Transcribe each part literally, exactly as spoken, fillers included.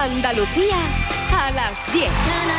Andalucía a las diez.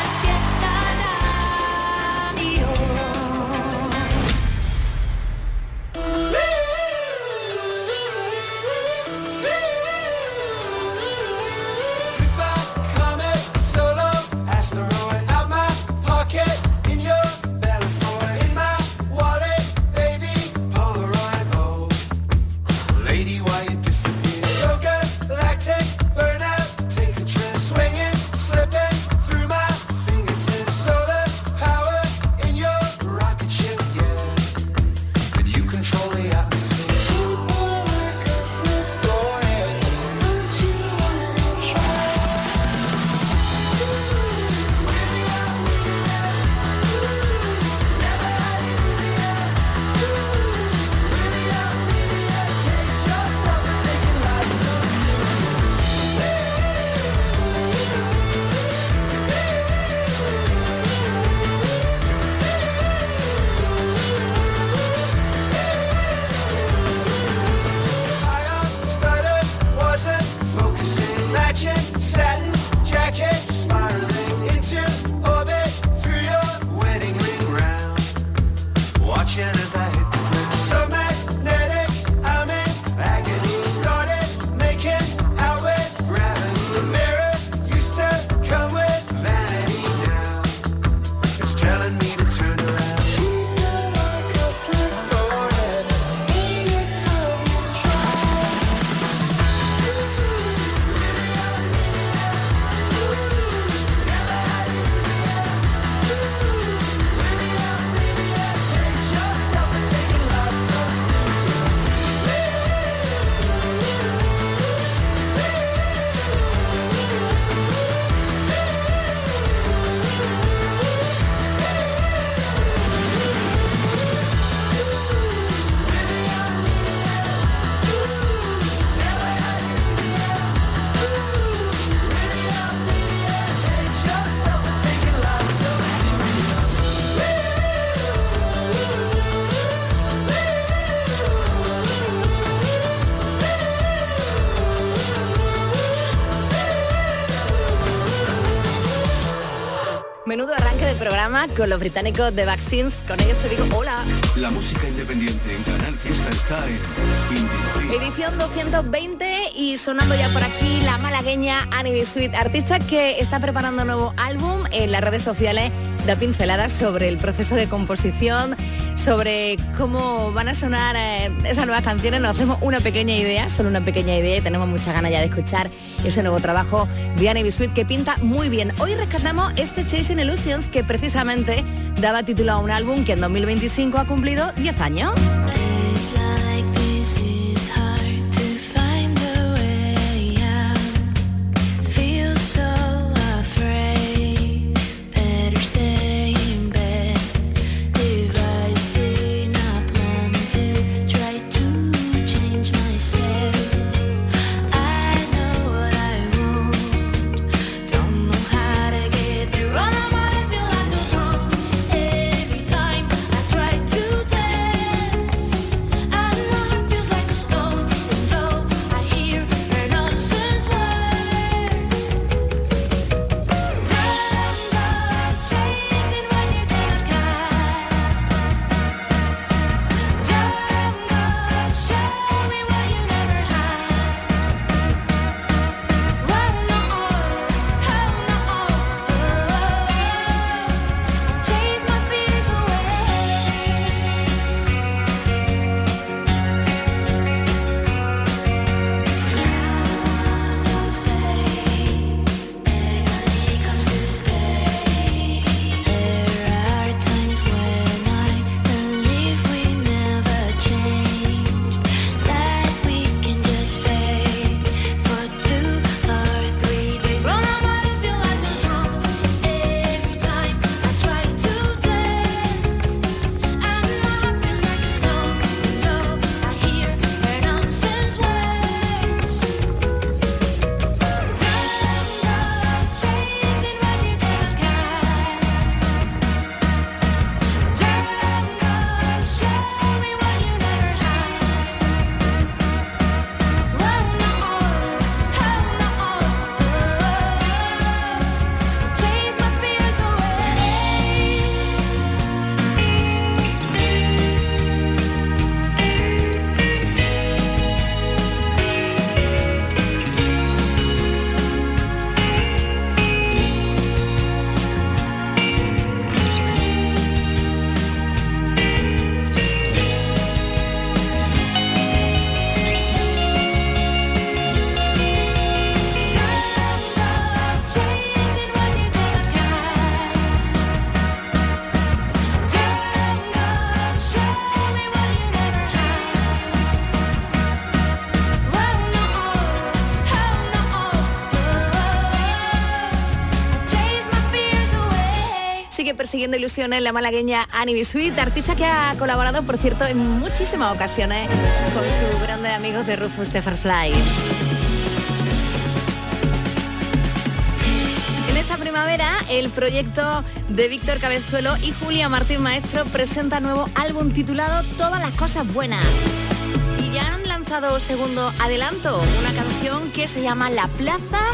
Menudo arranque de programa con los británicos de Vaccines. Con ellos te digo hola. La música independiente en Canal Fiesta está en Indie. Edición doscientos veinte y sonando ya por aquí la malagueña Annie B. Sweet, artista que está preparando un nuevo álbum. En las redes sociales da pinceladas sobre el proceso de composición, sobre cómo van a sonar eh, esas nuevas canciones. Nos hacemos una pequeña idea, solo una pequeña idea, y tenemos mucha ganas ya de escuchar ese nuevo trabajo de Annie B. Sweet que pinta muy bien. Hoy rescatamos este Chasing Illusions que precisamente daba título a un álbum que en dos mil veinticinco ha cumplido diez años. sigue persiguiendo ilusiones la malagueña Annie Sweet, artista que ha colaborado, por cierto, en muchísimas ocasiones con sus grandes amigos de Rufus the Firefly. En esta primavera, el proyecto de Víctor Cabezuelo y Julia Martín Maestro presenta nuevo álbum titulado Todas las cosas buenas. Y ya han lanzado segundo adelanto, una canción que se llama La Plaza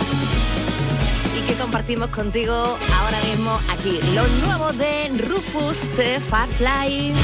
y que compartimos contigo ahora mismo aquí. Lo nuevo de Rufus the Firefly.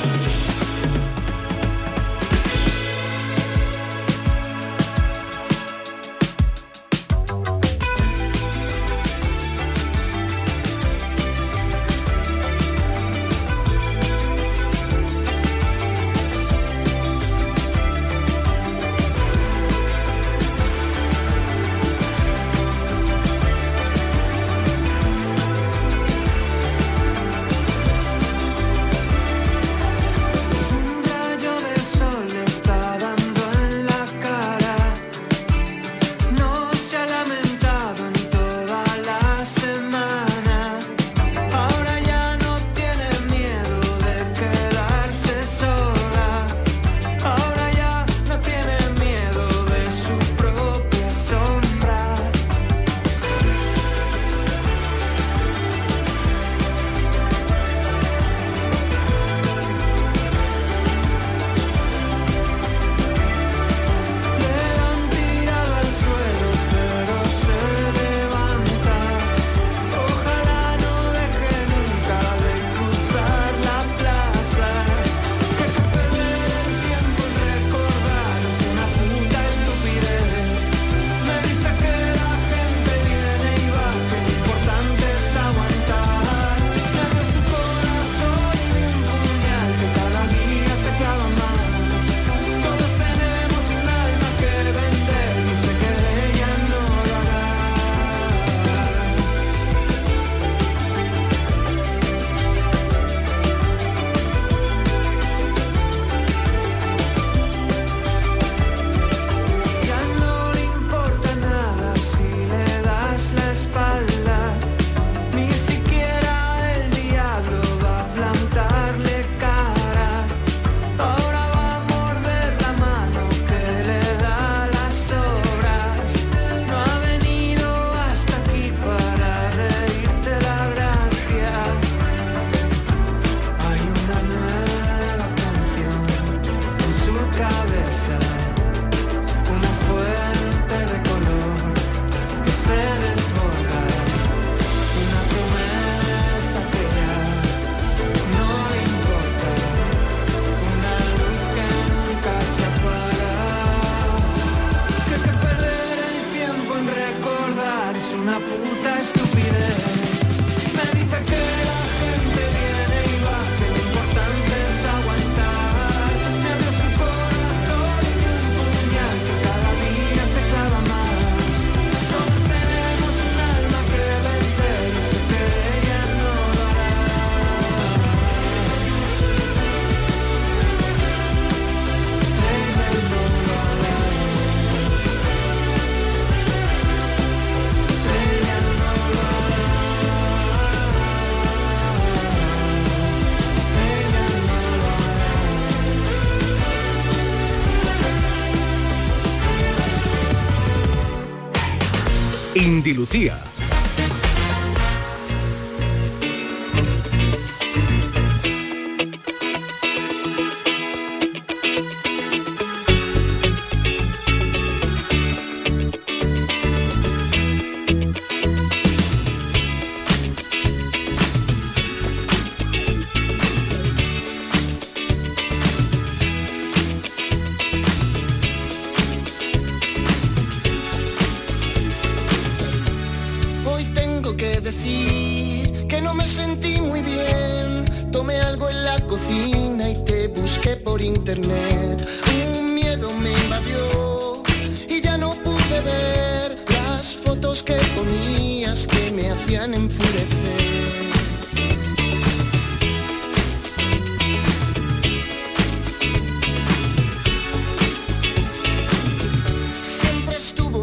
Indy Lucía.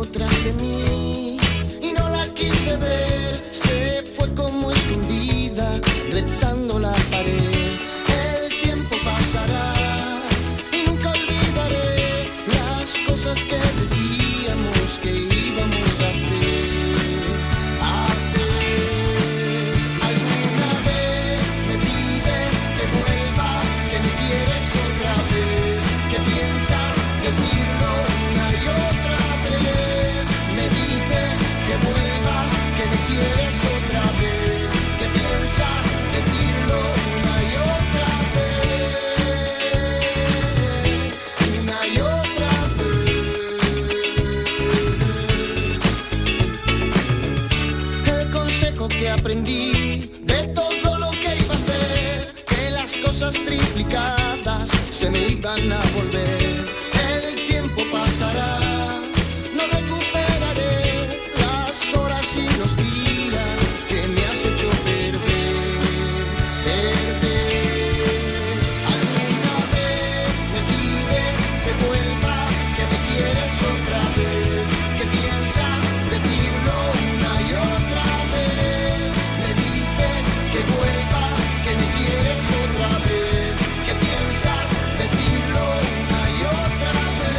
De mí y no la quise ver, se fue como escondida me iban a volver. El tiempo pasará, no recuperaré las horas y los días que me has hecho perder, perder. Alguna vez me pides que vuelva, que me quieres otra vez, que piensas decirlo una y otra vez. Me dices que vuelva, que me quieres otra vez, que piensas decirlo una y otra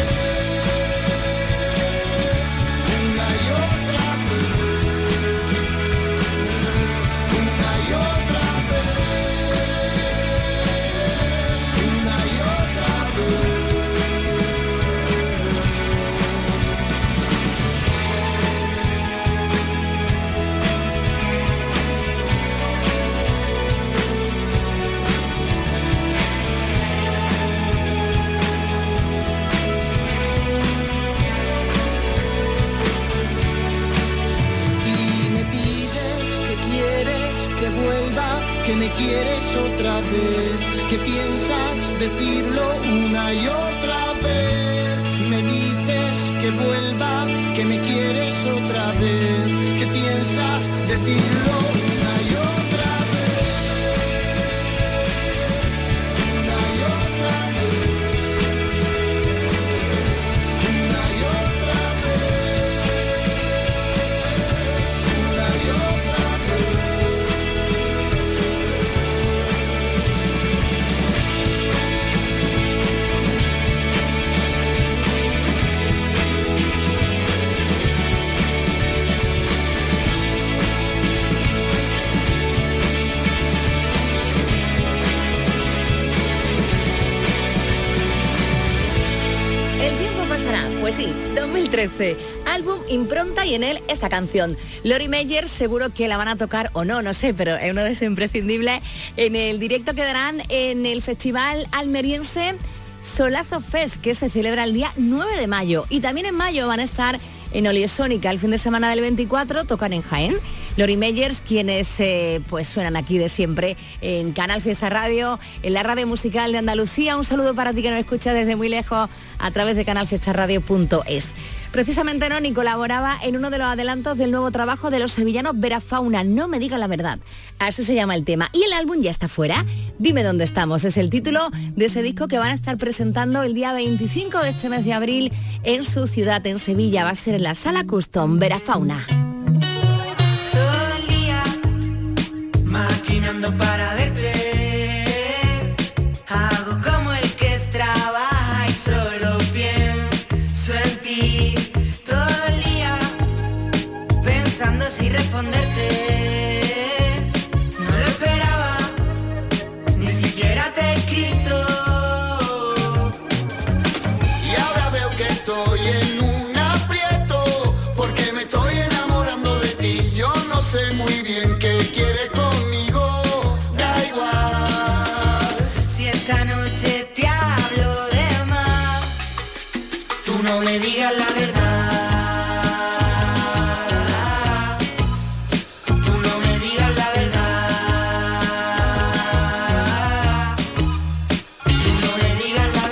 vez, una y otra vez, una y otra vez, una y otra vez. Y me pides que quieres que vuelva, que me quieres otra vez, que piensas decirlo una y otra vez. Me dices que vuelva, que me quieres otra vez, que piensas decirlo una y otra vez, una y otra vez, una y otra vez, una y otra vez. El tiempo pasará, pues sí, dos mil trece, álbum Impronta y en él esta canción. Lori Meyers seguro que la van a tocar o no, no sé, pero es uno de esos imprescindibles en el directo que darán en el festival almeriense Solazo Fest, que se celebra el día nueve de mayo. Y también en mayo van a estar en Oliesónica el fin de semana del veinticuatro, tocan en Jaén. Lori Meyers, quienes eh, pues suenan aquí de siempre en Canal Fiesta Radio, en la radio musical de Andalucía. Un saludo para ti que nos escucha desde muy lejos a través de canal fiesta radio punto es. Precisamente Noni colaboraba en uno de los adelantos del nuevo trabajo de los sevillanos Vera Fauna, No me digan la verdad. Así se llama el tema. Y el álbum ya está fuera. Dime dónde estamos. Es el título de ese disco que van a estar presentando el día veinticinco de este mes de abril en su ciudad, en Sevilla. Va a ser en la Sala Custom Vera Fauna. Todo el día maquinando para verte. Hago como el que trabaja y solo pienso en ti. Todo el día pensando si responderte. No lo esperaba, ni siquiera te he escrito. Y ahora veo que estoy en un aprieto, porque me estoy enamorando de ti. Yo no sé muy bien qué quieres conmigo, da igual. Si esta noche te hablo de más, tú no me digas la verdad. Tú no me digas la verdad. Tú no me digas la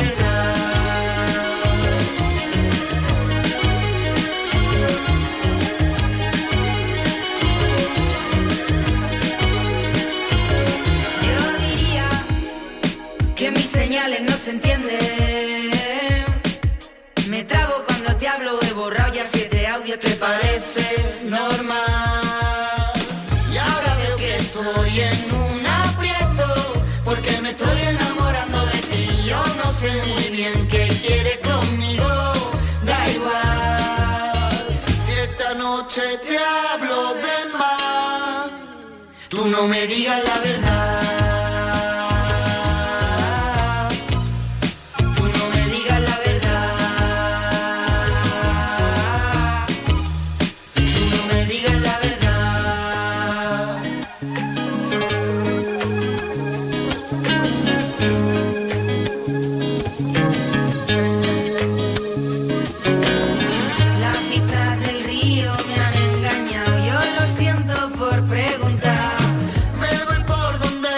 verdad. Yo diría que mis señales no se entienden. Me trabo cuando te hablo, he borrado ya siete audios, ¿te parece normal? Y ahora veo que estoy en un aprieto, porque me estoy enamorando de ti. Yo no sé muy bien qué quieres conmigo, da igual. Si esta noche te hablo de más, tú no me digas la verdad. Tú no me digas la verdad. Tú no me digas la verdad. Las vistas del río me han engañado, yo lo siento por preguntar. Me voy por donde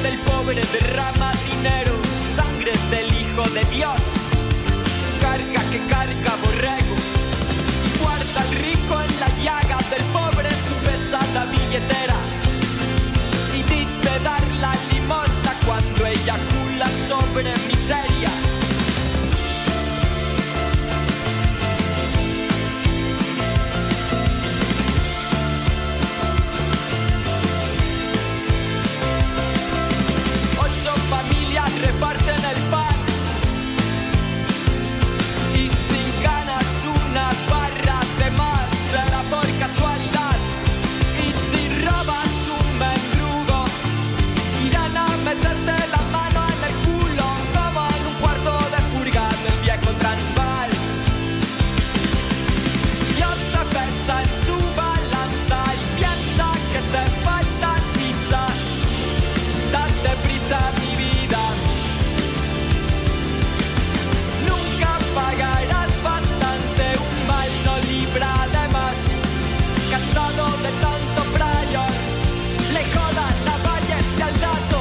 del pobre derrama dinero, sangre del hijo de Dios, carga que carga borrego, guarda al rico en la llaga del pobre en su pesada billetera, y dice dar la limosna cuando eyacula sobre miseria. Reparten el pan y si ganas una barra de más será por casualidad, y si robas un mendrugo irán a meterte la mano en el culo como en un cuarto de purga del viejo Transvaal. Dios te pesa en su balanza y piensa que te falta chicha, date prisa mi vida. Pagarás bastante, un mal no libra de más. Cansado de tanto frayor, le jodan a Valles y al dato.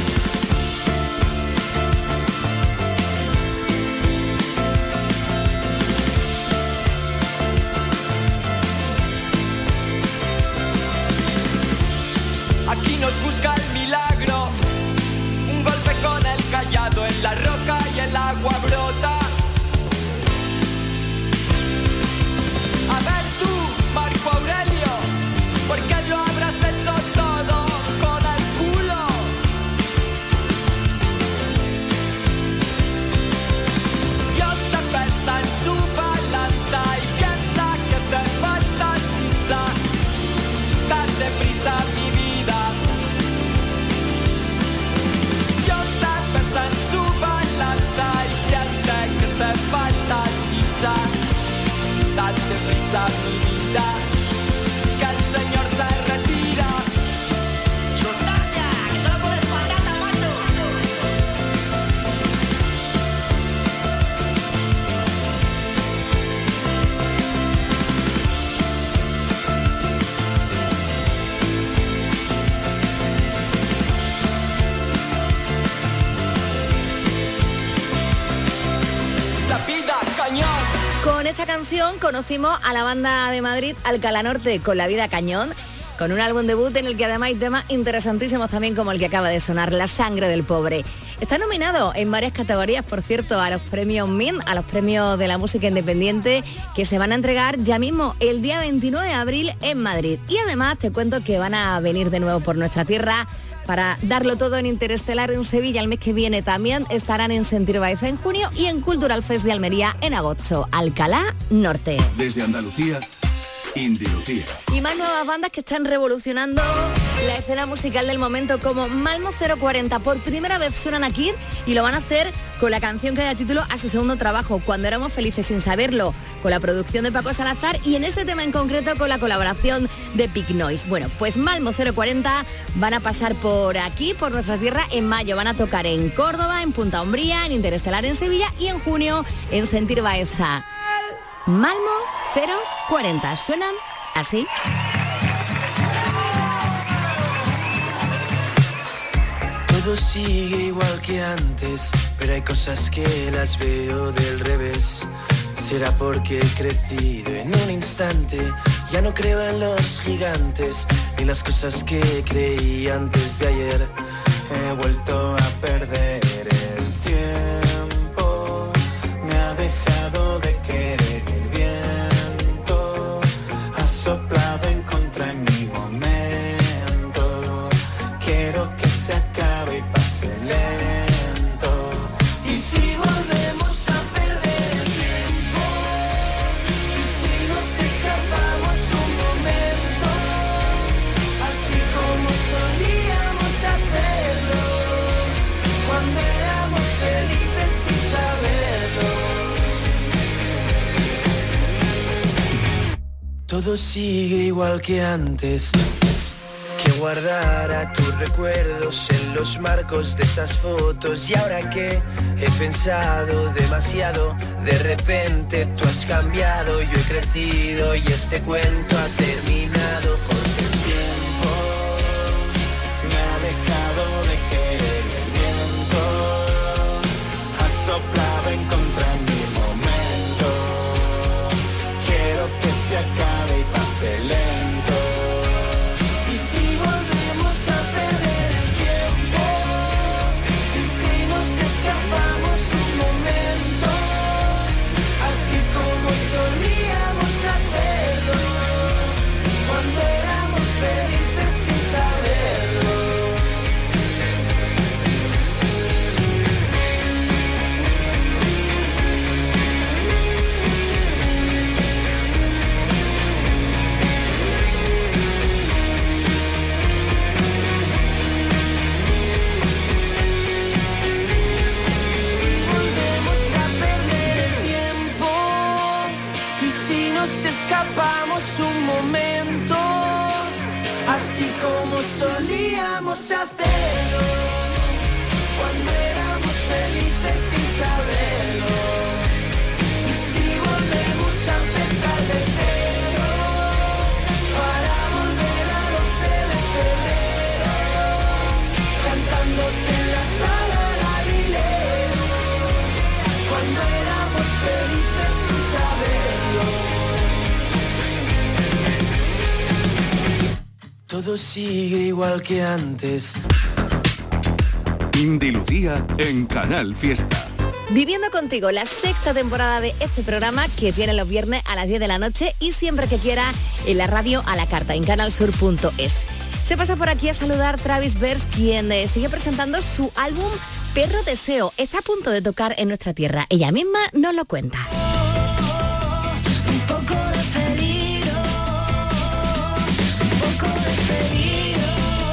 Aquí nos busca el milagro, un golpe con el callado en la roca y el agua brota. A ver tú, Marco Aurelio, ¿por qué lo habrás hecho todo con el culo? Dios te pesa en su balanza y piensa que te falta chicha, date prisa mi vida. Dios te pesa en su balanza y siente que te falta chicha, date prisa mi vida, que el Señor se retira. ¡Soltad ya, que solo pones patata, macho! La vida cañón. Con esta canción conocimos a la banda de Madrid Alcalá Norte con La vida cañón, con un álbum debut en el que además hay temas interesantísimos también como el que acaba de sonar, La sangre del pobre. Está nominado en varias categorías, por cierto, a los premios M I N, a los premios de la música independiente, que se van a entregar ya mismo el día veintinueve de abril en Madrid. Y además te cuento que van a venir de nuevo por nuestra tierra para darlo todo en Interestelar en Sevilla el mes que viene. También estarán en Sentir Baeza en junio y en Cultural Fest de Almería en agosto. Alcalá Norte. Desde Andalucía, Indilucía. Y más nuevas bandas que están revolucionando la escena musical del momento, como Malmo cero cuarenta. Por primera vez suenan aquí y lo van a hacer con la canción que da título a su segundo trabajo, Cuando éramos felices sin saberlo, con la producción de Paco Salazar y en este tema en concreto con la colaboración de Big Noise. Bueno, pues Malmo cero cuarenta van a pasar por aquí, por nuestra tierra, en mayo. Van a tocar en Córdoba, en Punta Umbría, en Interestelar en Sevilla y en junio en Sentir Baeza. Malmo cero cuarenta. Suenan así. Todo sigue igual que antes, pero hay cosas que las veo del revés. Será porque he crecido en un instante. Ya no creo en los gigantes ni las cosas que creí antes de ayer. He vuelto a perder el tiempo. Me ha dejado de querer el viento. Ha soplado en contra en mi momento. Quiero que se acabe y pase lento. Y si volvemos a perder el tiempo, y si nos escapamos un momento, así como solíamos hacerlo, cuando éramos felices sin saberlo. Todo sigue igual que antes. Que guardara tus recuerdos en los marcos de esas fotos. Y ahora que he pensado demasiado, de repente tú has cambiado, yo he crecido y este cuento ha terminado. Porque el tiempo me ha dejado de querer así como solíamos hacerlo, cuando éramos felices sin saberlo. Y si volvemos a empezar de cero, para volver al once de febrero, cantándote en la sala del Aguilero, cuando éramos felices sin saberlo. Todo sigue igual que antes. Indy Lucía en Canal Fiesta. Viviendo contigo, la sexta temporada de este programa que tiene los viernes a las diez de la noche y siempre que quiera en la radio a la carta en canal sur punto es. Se pasa por aquí a saludar Travis Berz, quien eh, sigue presentando su álbum Perro Deseo. Está a punto de tocar en nuestra tierra. Ella misma nos lo cuenta. Un poco de peligro, un poco de peligro.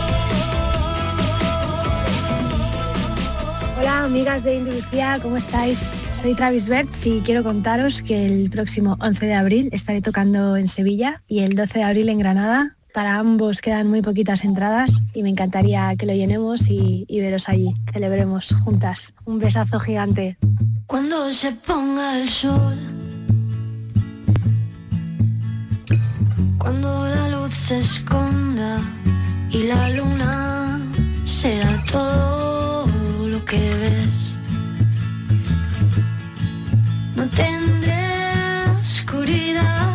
Hola amigas de Indy Lucía, ¿cómo estáis? Soy Travis Berz y quiero contaros que el próximo once de abril estaré tocando en Sevilla y el doce de abril en Granada. Para ambos quedan muy poquitas entradas y me encantaría que lo llenemos y, y veros allí. Celebremos juntas. Un besazo gigante. Cuando se ponga el sol, cuando la luz se esconda y la luna será todo lo que ves, no tendré oscuridad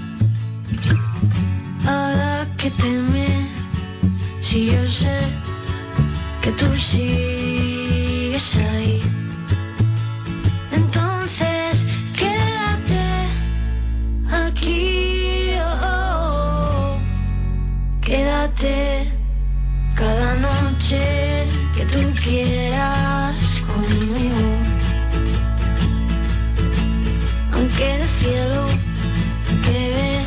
a la que temer, si yo sé que tú sigues ahí. Entonces quédate aquí, oh, oh, quédate cada noche que tú quieras conmigo, aunque el cielo que ves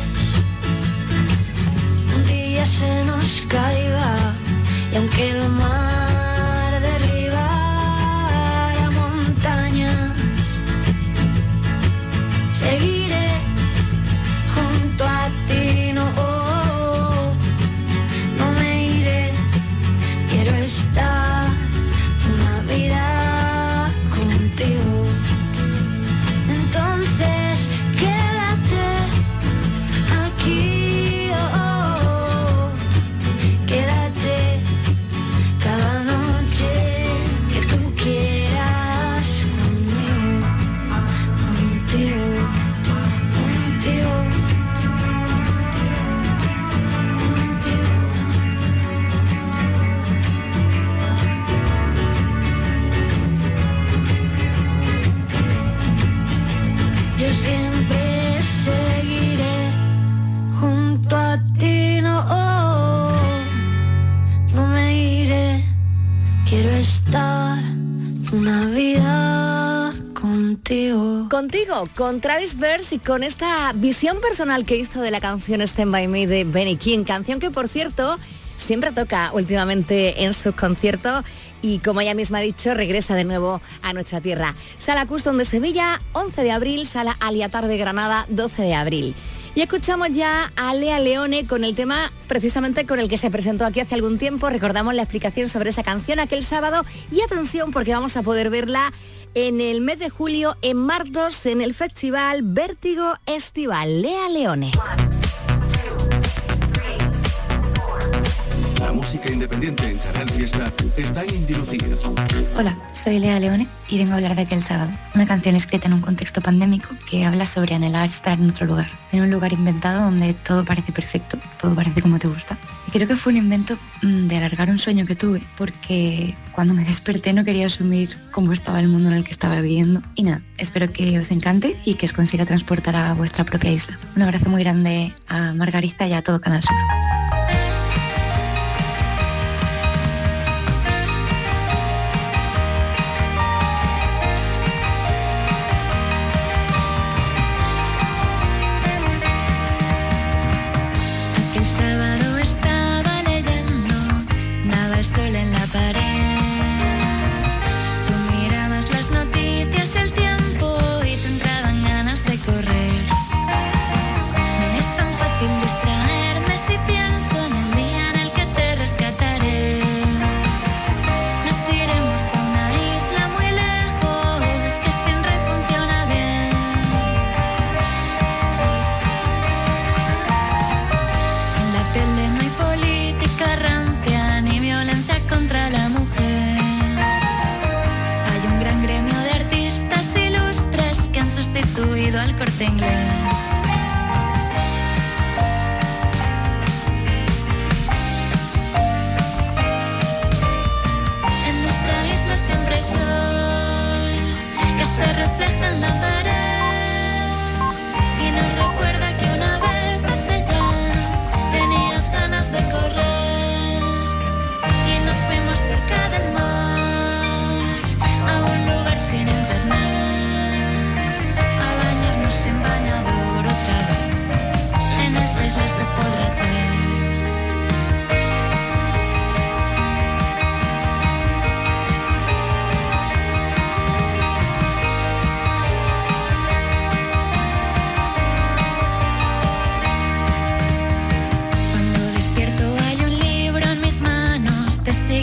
se nos caiga y aunque el mar derribara montañas, seguiré junto a ti, no, oh, no me iré, quiero estar una vida contigo. Entonces quédate aquí. Yo siempre seguiré junto a ti, no, oh, no me iré, quiero estar una vida contigo. Contigo, con Travis Berz y con esta visión personal que hizo de la canción Stand By Me de Benny King, canción que por cierto siempre toca últimamente en sus conciertos y como ella misma ha dicho, regresa de nuevo a nuestra tierra. Sala Custom de Sevilla, once de abril, Sala Aliatar de Granada, doce de abril. Y escuchamos ya a Lea Leone con el tema precisamente con el que se presentó aquí hace algún tiempo. Recordamos la explicación sobre esa canción aquel sábado y atención porque vamos a poder verla en el mes de julio en Martos en el festival Vértigo Estival. Lea Leone. La música independiente en Canal Fiesta está en Indy Lucía. Hola, soy Lea Leone y vengo a hablar de Aquel Sábado, una canción escrita en un contexto pandémico que habla sobre anhelar estar en otro lugar, en un lugar inventado donde todo parece perfecto, todo parece como te gusta. Y creo que fue un invento mmm, de alargar un sueño que tuve, porque cuando me desperté no quería asumir cómo estaba el mundo en el que estaba viviendo. Y nada, espero que os encante y que os consiga transportar a vuestra propia isla. Un abrazo muy grande a Margarita y a todo Canal Sur. Si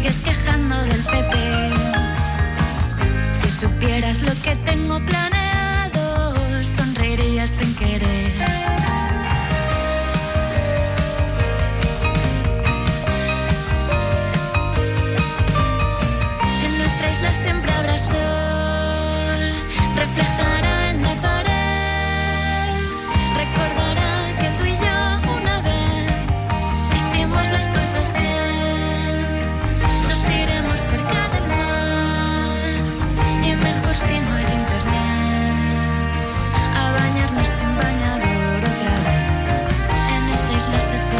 sigues quejando del P P. Si supieras lo que tengo planeado, sonreirías sin querer. En nuestra isla siempre habrá sol, reflejará en la pared, recordará que tú y yo una vez hicimos las cosas bien. Nos iremos cerca del mar y mejor si no hay internet, a bañarnos sin bañador otra vez. En esa isla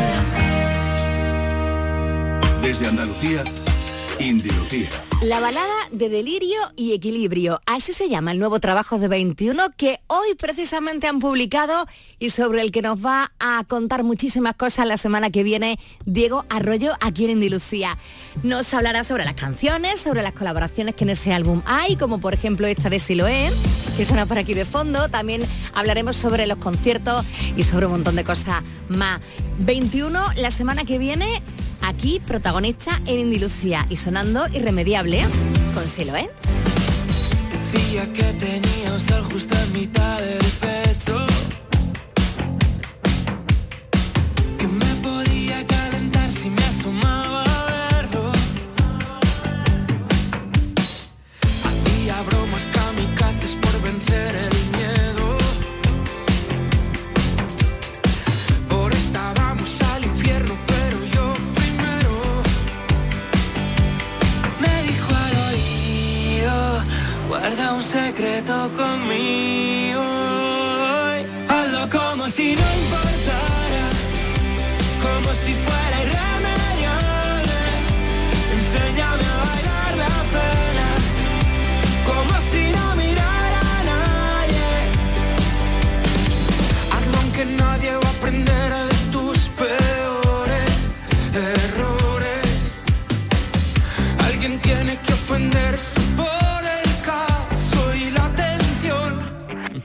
se podrá hacer. Desde Andalucía, Indilucía. La balada de Delirio y Equilibrio, así se llama el nuevo trabajo de veintiuno que hoy precisamente han publicado y sobre el que nos va a contar muchísimas cosas la semana que viene Diego Arroyo aquí en Indilucía. Nos hablará sobre las canciones, sobre las colaboraciones que en ese álbum hay, como por ejemplo esta de Siloé, que suena por aquí de fondo. También hablaremos sobre los conciertos y sobre un montón de cosas más. veintiuno la semana que viene, aquí protagonista en Indilucía y sonando Irremediable con Siloé. Decía que tenía un sal justo en mitad del pecho, que me podía calentar si me asomaba a verlo. Hacía bromas kamikazes por vencer el miedo. Por esta vamos al infierno, pero yo primero. Me dijo al oído, guarda un secreto conmigo. Hazlo como si no importara, como si fuera irremediable. Enséñame a bailar la pena, como si no mirara a nadie. Hazlo aunque nadie va a aprender de tus peores errores. Alguien tiene que ofenderse por el caso y la atención.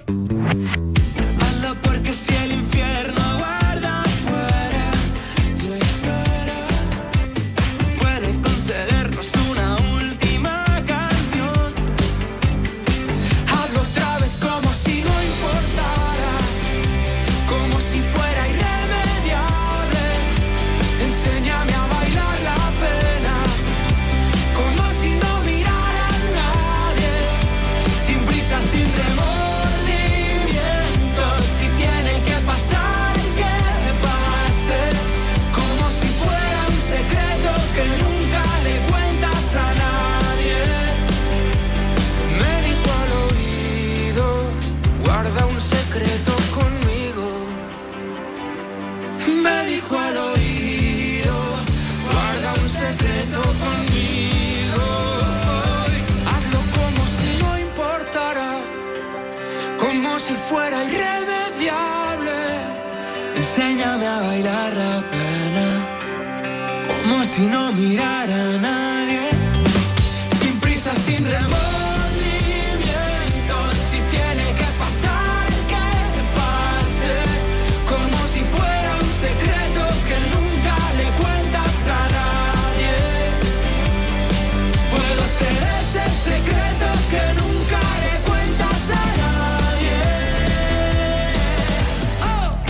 Hazlo porque si el infierno guarda afuera y espera, puede concedernos una última canción. Hazlo otra vez como si no importara, como si fuera irremediable. Enséñame a bailar la pena, como si no mirara a nadie. Sin prisa, sin remordimiento, si tiene que pasar, que pase. Como si fuera un secreto que nunca le cuentas a nadie. Me dijo al oído, guarda un secreto conmigo. Me dijo al oído, guarda un secreto conmigo. Hazlo como si no importara, como si fuera irremediable. Enséñame a bailar la pena, como si no mirara a nadie. Sin prisa, sin remordimiento, si tiene que pasar, que pase. Como si fuera un secreto que nunca le cuentas a nadie. Puedo ser ese secreto que nunca le cuentas a nadie. Oh.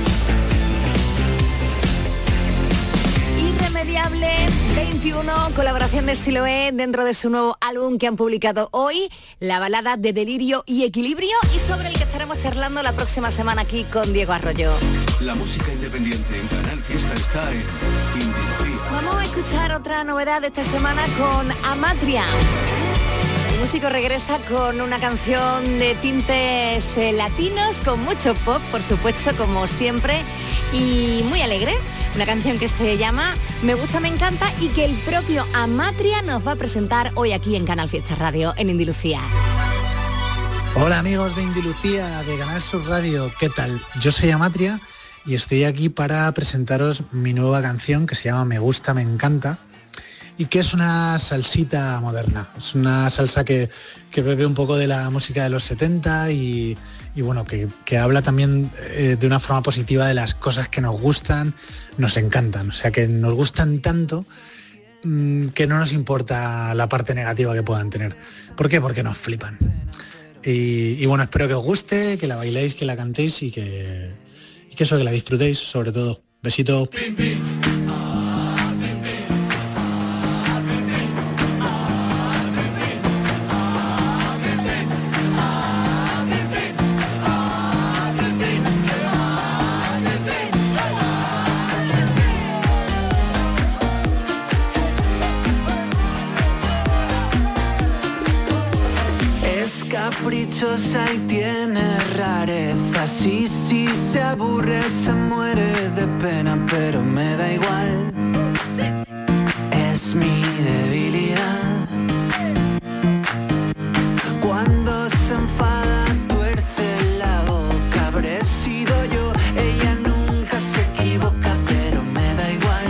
Irremediable veintiuno, colaboración de Siloé dentro de su nuevo álbum que han publicado hoy, la balada de Delirio y Equilibrio, y sobre el que estaremos charlando la próxima semana aquí con Diego Arroyo. La música independiente en Canal Fiesta está en Indilucía. Vamos a escuchar otra novedad de esta semana con Amatria. El músico regresa con una canción de tintes eh, latinos, con mucho pop, por supuesto, como siempre, y muy alegre. Una canción que se llama Me gusta, me encanta, y que el propio Amatria nos va a presentar hoy aquí en Canal Fiesta Radio, en Indilucía. Hola amigos de Indilucía, de Canal Sur Radio, ¿qué tal? Yo soy Amatria y estoy aquí para presentaros mi nueva canción que se llama Me gusta, me encanta, y que es una salsita moderna. Es una salsa que, que bebe un poco de la música de los setenta y, y bueno, que, que habla también eh, de una forma positiva de las cosas que nos gustan, nos encantan. O sea, que nos gustan tanto mmm, que no nos importa la parte negativa que puedan tener. ¿Por qué? Porque nos flipan. Y, y bueno, espero que os guste, que la bailéis, que la cantéis y que, y que eso, que la disfrutéis sobre todo. Besitos. Caprichosa y tiene rarezas y si se aburre se muere de pena, pero me da igual, es mi debilidad. Cuando se enfada tuerce la boca, habré sido yo, ella nunca se equivoca, pero me da igual,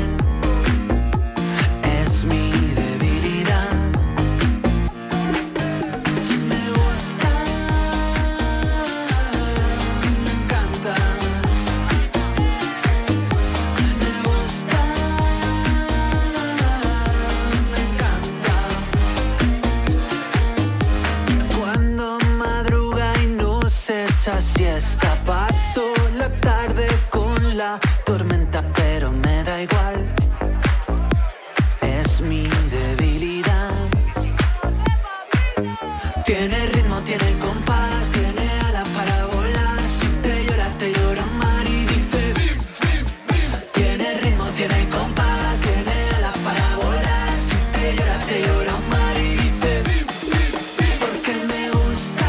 es mi debilidad. Siesta, paso la tarde con la tormenta, pero me da igual, es mi debilidad. Tiene ritmo, tiene compás, tiene alas para volar. Si te llora, te llora mar y dice bim, bim, bim. Tiene ritmo, tiene compás, tiene alas para volar. Si te llora, te llora mar y dice bim, bim, bim. Porque me gusta.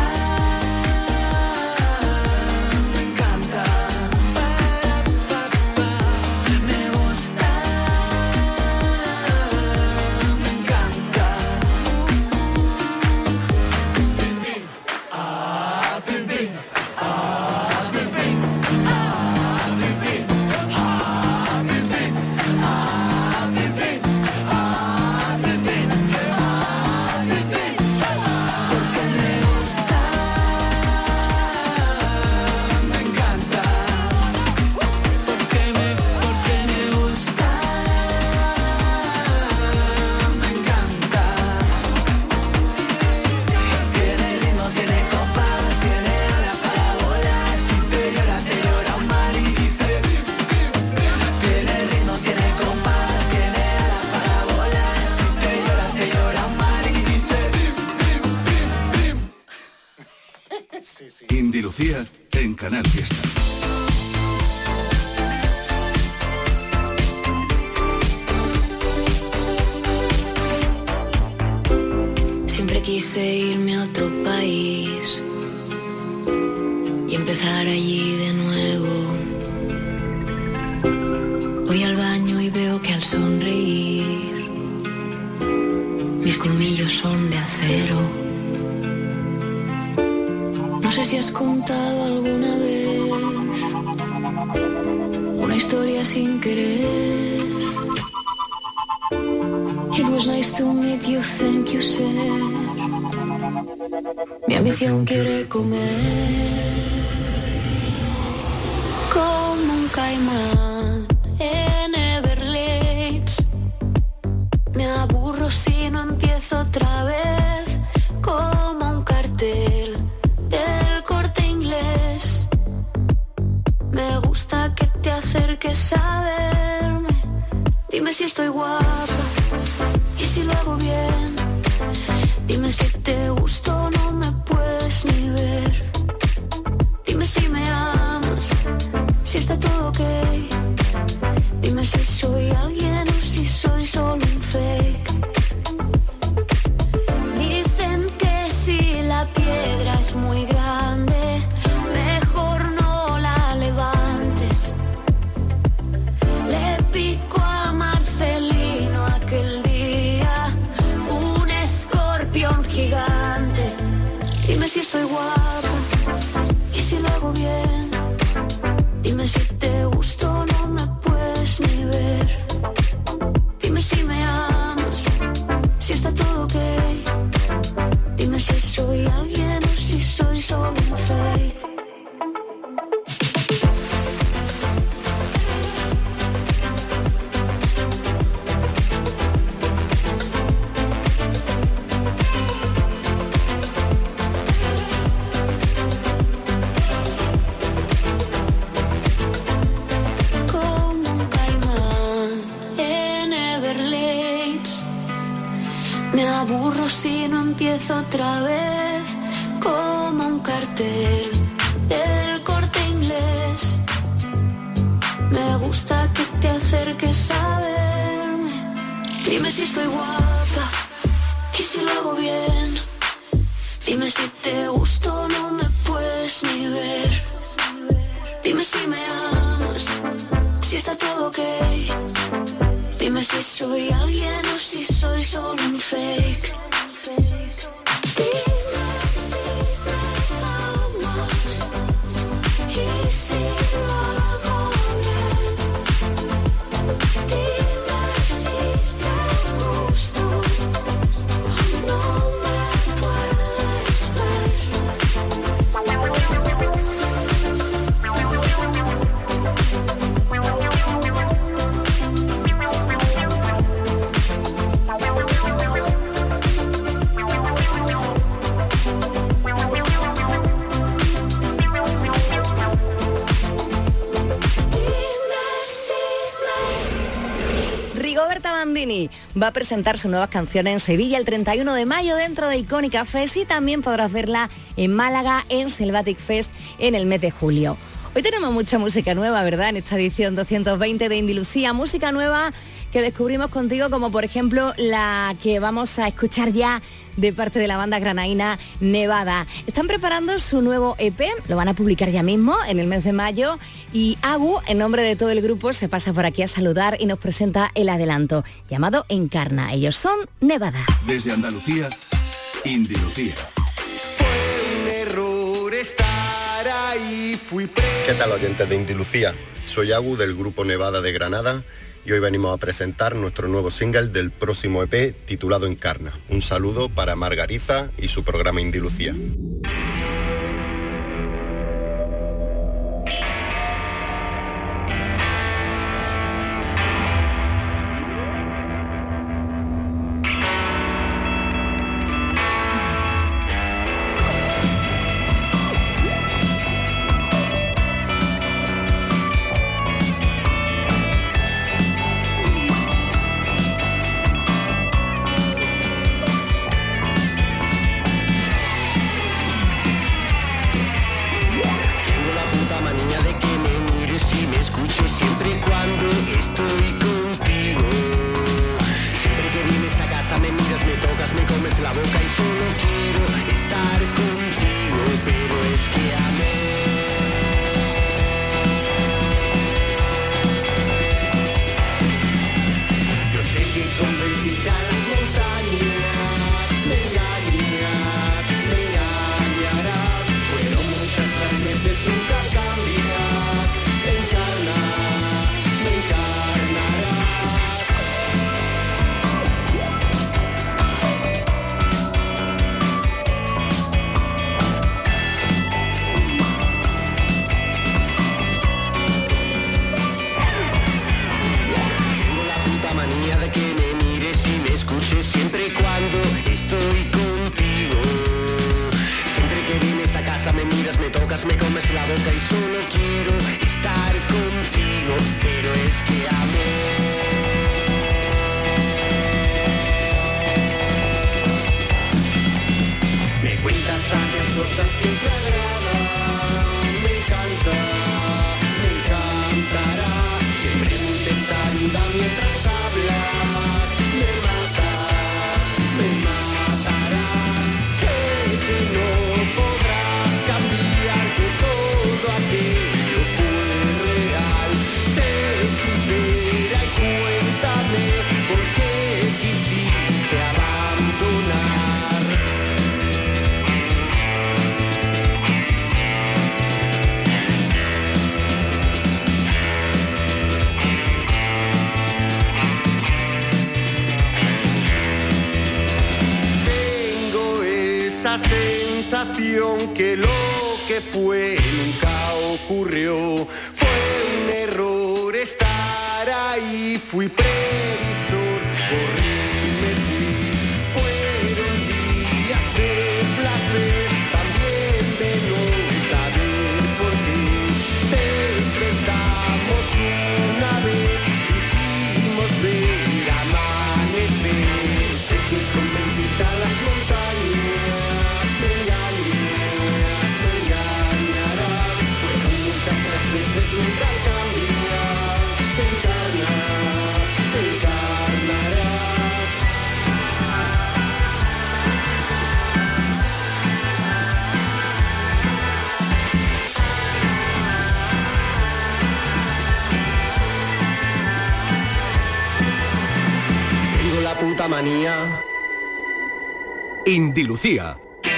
Indy Lucía en Canal Fiesta. Siempre quise irme a otro país y empezar allí de nuevo. Voy al baño y veo que al sonreír mis colmillos son de acero. No sé si has contado alguna vez una historia sin querer. It was nice to meet you, thank you, sir. Mi ambición quiere comer como un caimán en Everglades. Me aburro si no empiezo otra vez como un cartel del Corte Inglés. Me gusta que te acerques a verme. Dime si estoy guapa y si lo hago bien. Dime si te gusto o no me puedes ni ver. Dime si me amas, si está todo ok. Dime si soy alguien o si soy solo un fake. Dicen que si la piedra es muy grande, mejor no la levantes. Le pico a Marcelino aquel día un escorpión gigante. Dime si estoy guapa y si lo hago bien. Dime si te gusto o no me puedes ni ver. Dime si me amas, si está todo ok. Dime si soy alguien o si soy solo un fake. Me aburro si no empiezo otra vez, como un cartel del Corte Inglés. Me gusta que te acerques a verme. Dime si estoy guapa y si lo hago bien. Dime si te gusto, no me puedes ni ver. Dime si me amas, si está todo ok. Dime si soy alguien o si soy solo un fake. Dime si te amas y si lo hago bien. Dime si te gusto, no me puedes Rigoberta Bandini va a presentar su nueva canción en Sevilla el treinta y uno de mayo dentro de Icónica Fest y también podrás verla en Málaga en Selvatic Fest en el mes de julio. Hoy tenemos mucha música nueva, ¿verdad? En esta edición doscientos veinte de Indie Lucía, música nueva que descubrimos contigo, como por ejemplo la que vamos a escuchar ya de parte de la banda granaína Nevada. Están preparando su nuevo E P, lo van a publicar ya mismo en el mes de mayo y Agu, en nombre de todo el grupo, se pasa por aquí a saludar y nos presenta el adelanto llamado Encarna. Ellos son Nevada. Desde Andalucía, Indie Lucía. Fue un error estar ahí, fui pre... ¿Qué tal, oyentes de Indie Lucía? Soy Agu del grupo Nevada de Granada y hoy venimos a presentar nuestro nuevo single del próximo E P titulado Encarna. Un saludo para Margarita y su programa Indie Lucía. Que lo que fue nunca ocurrió. Fue un error estar ahí, fui previsor, corrí y me fui. Fueron días de placer, también de no saber por qué. Despertamos una vez, hicimos ver amanecer. Sé que convencí la puta manía. Indy Lucía.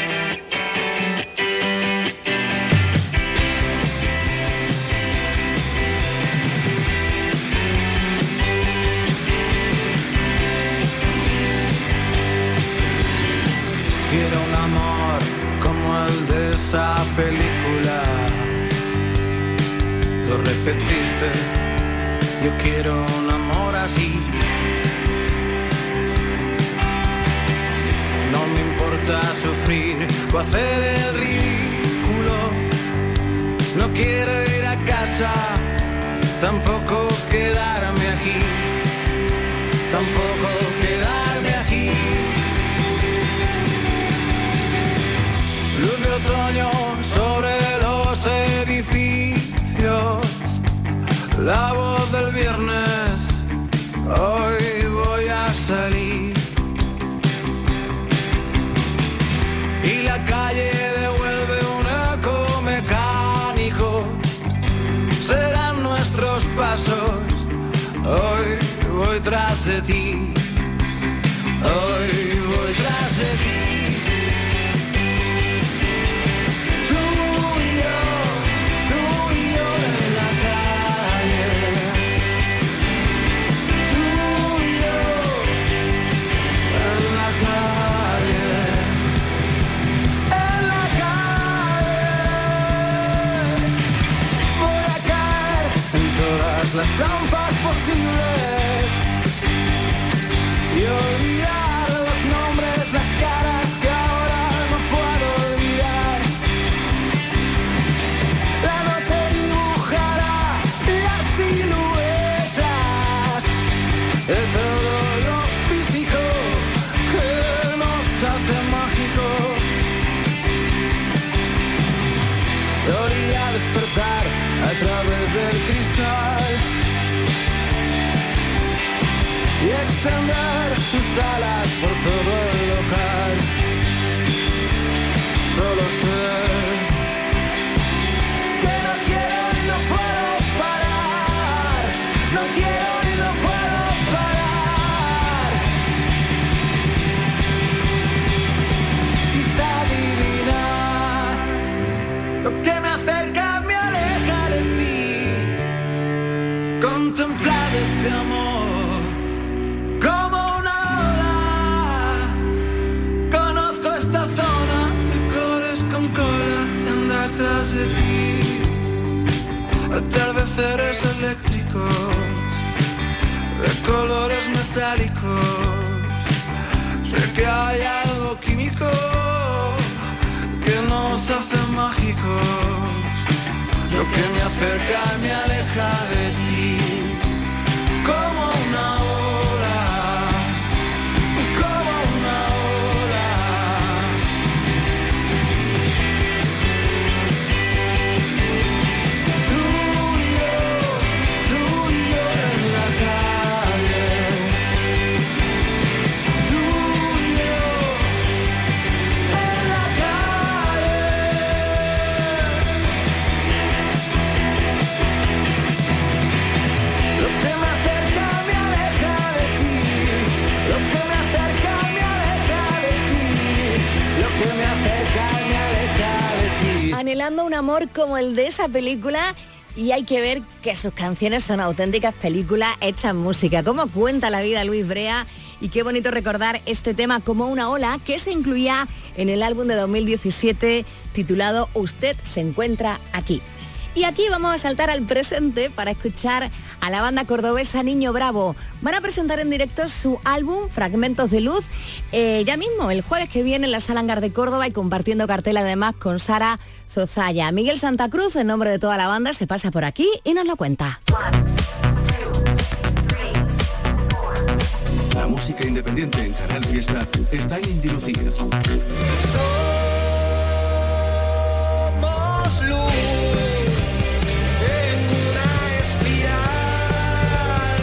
Quiero un amor como el de esa película. Lo repetiste, yo quiero un amor así. No me importa sufrir o hacer el ridículo. No quiero ir a casa, tampoco quedarme aquí. Tampoco quedarme aquí. Luz de otoño sobre los edificios. La voz del viernes, hoy voy a salir. Y la calle devuelve un eco mecánico. Serán nuestros pasos, hoy voy tras de ti. Hoy voy tras de ti. Las trampas posibles y olvidar los nombres, las caras que ahora no puedo olvidar. La noche dibujará las siluetas de todo lo físico que nos hace mágicos. Solía despertar a través del cristal y extender sus alas por todo el local. Solo sé que no quiero y no puedo parar. No quiero y no puedo parar. Quizá adivinar lo que me acerca, me aleja de ti. Contemplar este amor como una ola. Conozco esta zona de flores con cola y andar tras de ti. Atardeceres eléctricos de colores metálicos. Sé que hay algo químico que nos hace mágicos. Lo que me acerca me aleja de ti. Como una ola, como una ola. Tú y yo, tú y yo en la calle. Tú y yo en la calle. Lo que me acerca me aleja de ti. Lo que me acerca me aleja de ti. Lo que me acerca me aleja de ti. Anhelando un amor como el de esa película. Y hay que ver que sus canciones son auténticas películas hechas música. Cómo cuenta la vida Luis Brea. Y qué bonito recordar este tema como una ola que se incluía en el álbum de dos mil diecisiete titulado Usted se encuentra aquí. Y aquí vamos a saltar al presente para escuchar a la banda cordobesa Niño Bravo. Van a presentar en directo su álbum Fragmentos de Luz eh, ya mismo, el jueves que viene en la Sala Hangar de Córdoba y compartiendo cartel además con Sara Zozaya. Miguel Santa Cruz, en nombre de toda la banda, se pasa por aquí y nos lo cuenta. La música independiente en Canal Fiesta está en Indy Lucía. Somos luz en una espiral.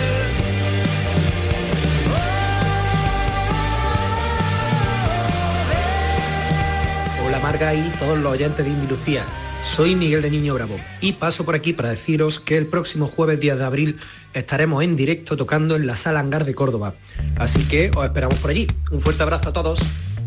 Hola Marga y todos los oyentes de Indy Lucía. soy Miguel de Niño Bravo y paso por aquí para deciros que el próximo jueves diez de abril estaremos en directo tocando en la Sala Hangar de Córdoba. Así que os esperamos por allí. Un fuerte abrazo a todos.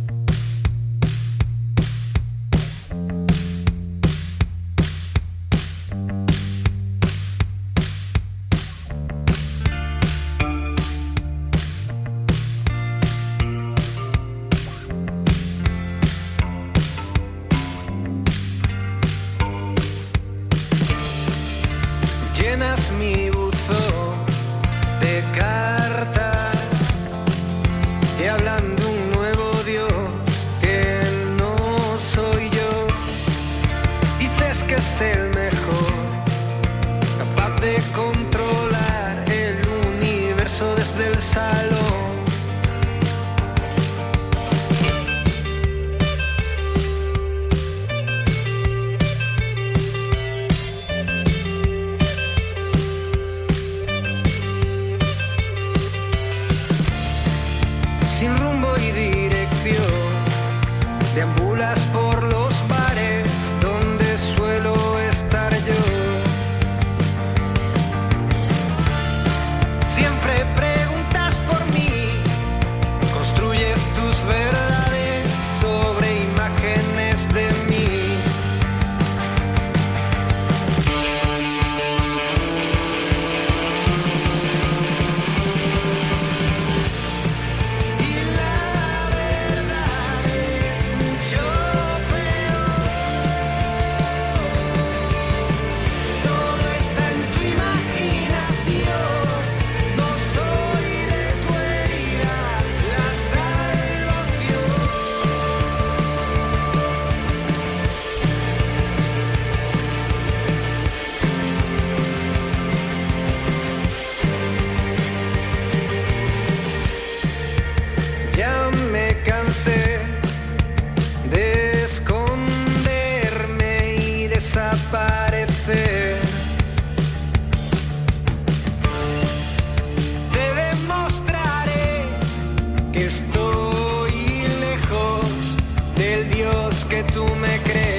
Llenas mi buzón de cartas y hablan de un nuevo Dios que no soy yo. Dices que es el mejor, capaz de controlar el universo desde el salón. Sin rumbo y dirección, deambulas por los bares donde suelo estar yo. Siempre preguntas por mí, construyes tus verdades sobre imágenes de mí. Ya me cansé de esconderme y desaparecer. Te demostraré que estoy lejos del Dios que tú me crees.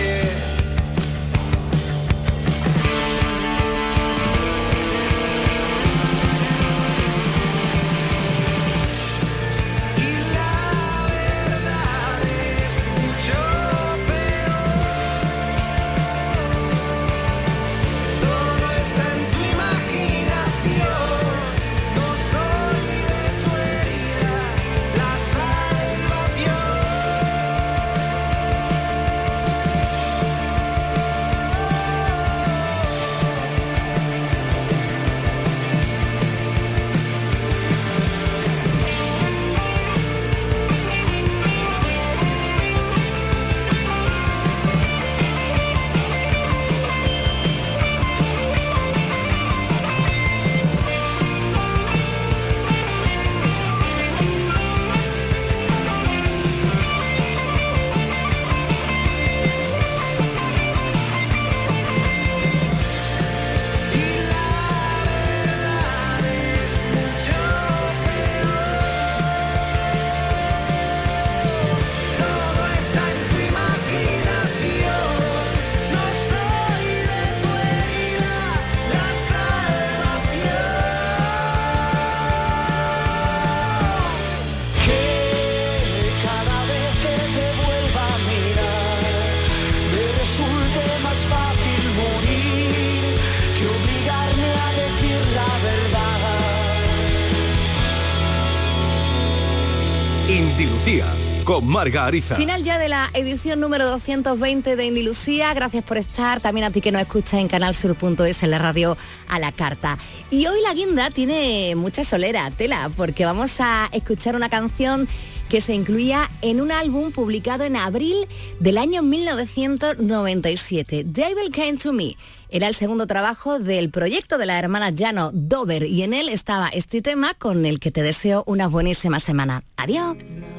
Indilucía, con Marga Ariza. Final ya de la edición número doscientos veinte de Indilucía. Gracias por estar. También a ti que nos escucha en canal sur punto es, en la radio a la carta. Y hoy la guinda tiene mucha solera, tela, porque vamos a escuchar una canción que se incluía en un álbum publicado en abril del año mil novecientos noventa y siete. Devil Came to Me. Era el segundo trabajo del proyecto de la hermana Jano Dover y en él estaba este tema con el que te deseo una buenísima semana. Adiós.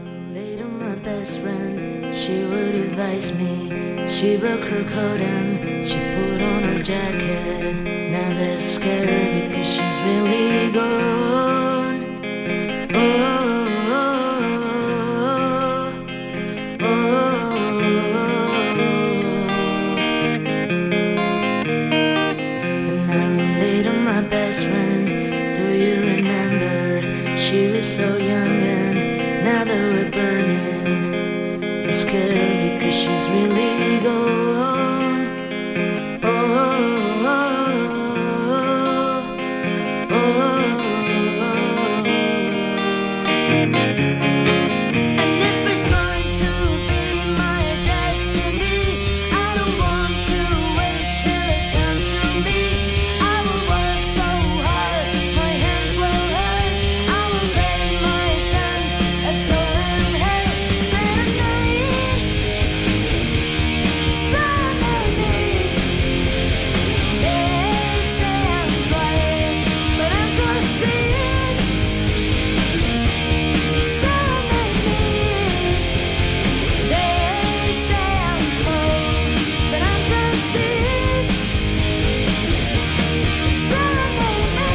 Best friend, she would advise me. She broke her coat and she put on her jacket. Now they're scared because she's really gone. Oh, oh, oh, oh, oh. really gone. Oh, oh, oh, oh. And if it's going to be my destiny, I don't want to wait till it comes to me. I will work so hard, my hands will hurt. I will pay my sons of soul and hate. Serenade, serenade me. They say I'm trying, but I'm just seeing. Serenade me. They say I'm cold, but I'm just seeing. Serenade me.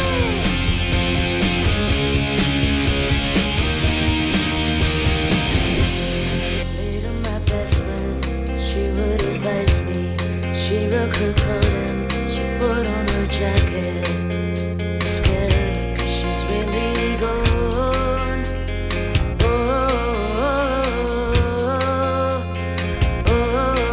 Later, my best friend, she would advise me. She broke her coat and she put on her jacket. Scared because she's really gone. Oh, oh, oh, oh,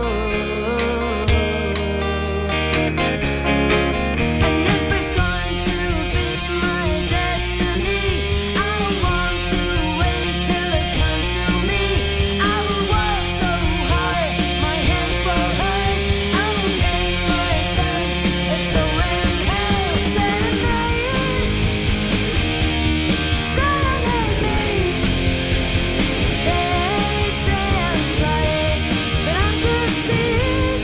And if it's going to be my destiny, I don't want to wait till it comes to me. I will work so hard, my hands will hurt. I will pay my sons if so in hell. Serenade, serenade me. They say I'm trying, but I'm just seeing.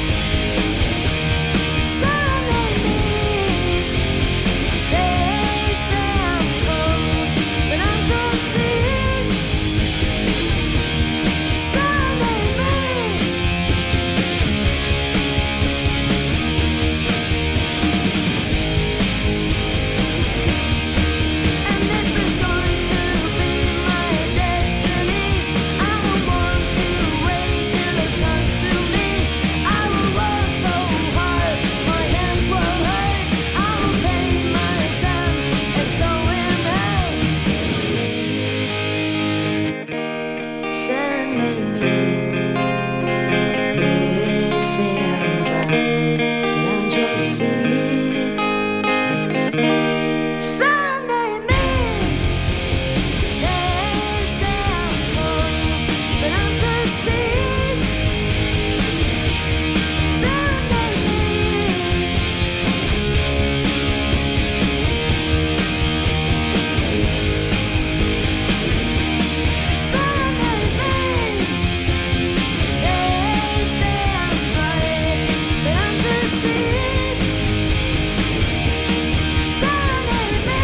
Serenade me. They say I'm cold, but I'm just seeing. Serenade me. And if it's going to be my destiny, I don't want to wait till it comes to me. I will work so hard, my hands will hurt. I will pay my sons if so in hell. Serenade me. They say I'm trying, but I'm just seeing. Serenade me. They say I'm cold, but I'm just seeing. Serenade me. Serenade me. They say I'm trying, but I'm just seeing. Serenade me.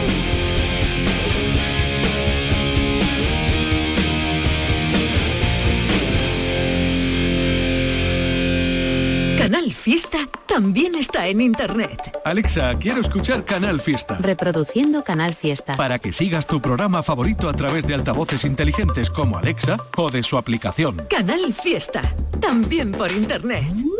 Canal Fiesta también está en Internet. Alexa, quiero escuchar Canal Fiesta. Reproduciendo Canal Fiesta. Para que sigas tu programa favorito a través de altavoces inteligentes como Alexa o de su aplicación. Canal Fiesta, también por Internet.